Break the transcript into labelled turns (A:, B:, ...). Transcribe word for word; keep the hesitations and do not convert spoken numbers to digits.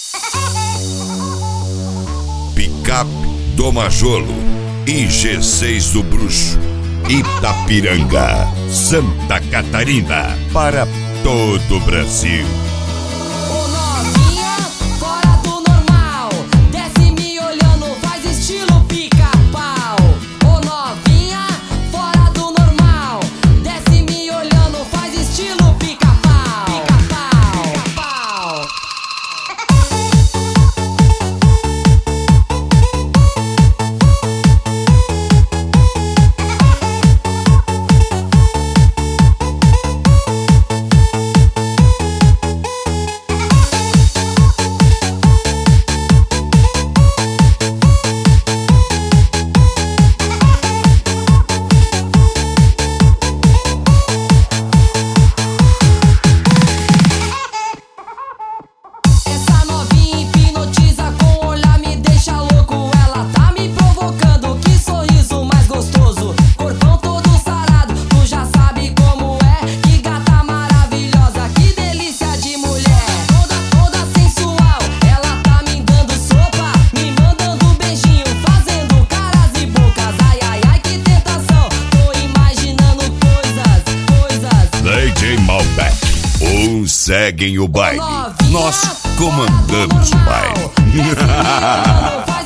A: Picape do Majolo e G seis do Bruxo, Itapiranga, Santa Catarina, para todo o Brasil.
B: Ô novinha, fora do normal, desce me olhando, faz estilo pica-pau. Ô novinha, fora do normal, desce me olhando, faz estilo pica-pau. Pica-pau, pica-pau. Essa novinha hipnotiza com o olhar, me deixa louco. Ela tá me provocando, que sorriso mais gostoso. Corpão todo sarado, tu já sabe como é. Que gata maravilhosa, que delícia de mulher. Toda, toda sensual, ela tá me dando sopa, me mandando beijinho, fazendo caras e bocas. Ai, ai, ai, que tentação, tô imaginando coisas, coisas.
A: D J Malbec, uns seguem o baile, nós comandamos o baile.